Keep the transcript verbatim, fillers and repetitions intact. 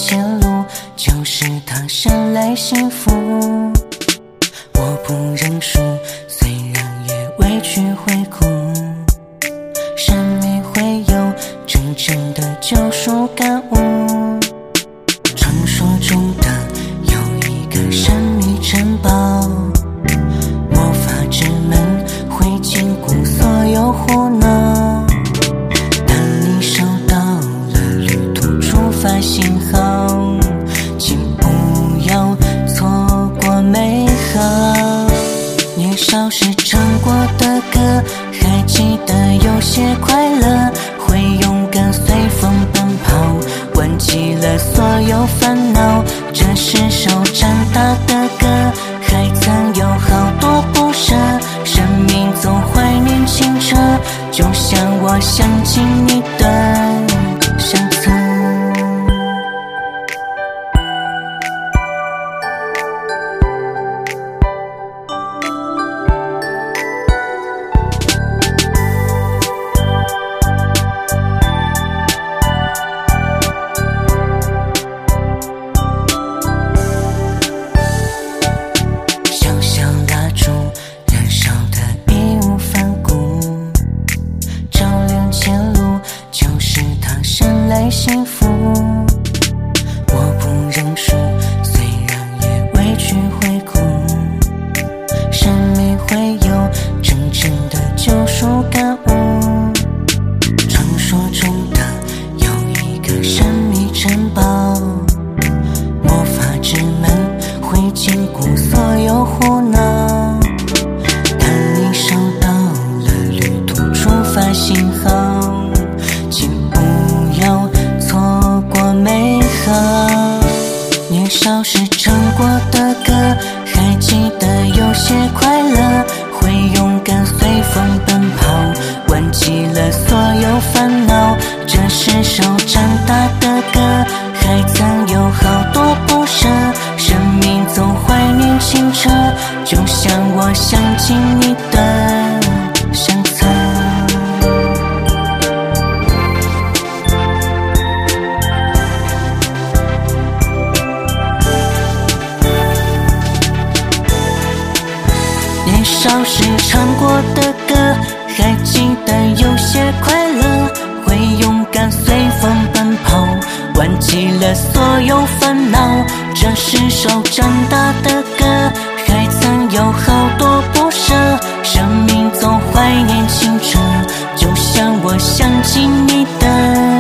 前路，就是他生来幸福。我不认输，虽然也委屈会哭，生命会有真正的救赎感悟。传说中的有一个神秘城堡，魔法之门会禁锢所有胡闹。当你收到了旅途出发信号，请不要错过美好。年少时唱过的歌，还记得有些快乐，会勇敢随风奔跑，忘记了所有烦恼。这是首长大的歌，还曾有好多不舍，生命总怀念清澈，就像我想起你的相册。幸福，我不认输，虽然也委屈会哭，生命会有真正的救赎感悟。传说中的有一个神秘城堡，魔法之门会禁锢所有胡闹。当你收到了旅途出发信号，请不要错过美好。年少时唱过的歌，还记得有些快乐，会勇敢随风奔跑，忘记了所有烦恼。这是首长大的歌，还曾有好多不舍，生命总怀念清澈，就像我想起你的相册。年少时唱过的歌，还记得有些快乐，会勇敢随风奔跑，忘记了所有烦恼。这是首长大的歌，还曾有好多不舍，生命总怀念清澈，就像我想起你的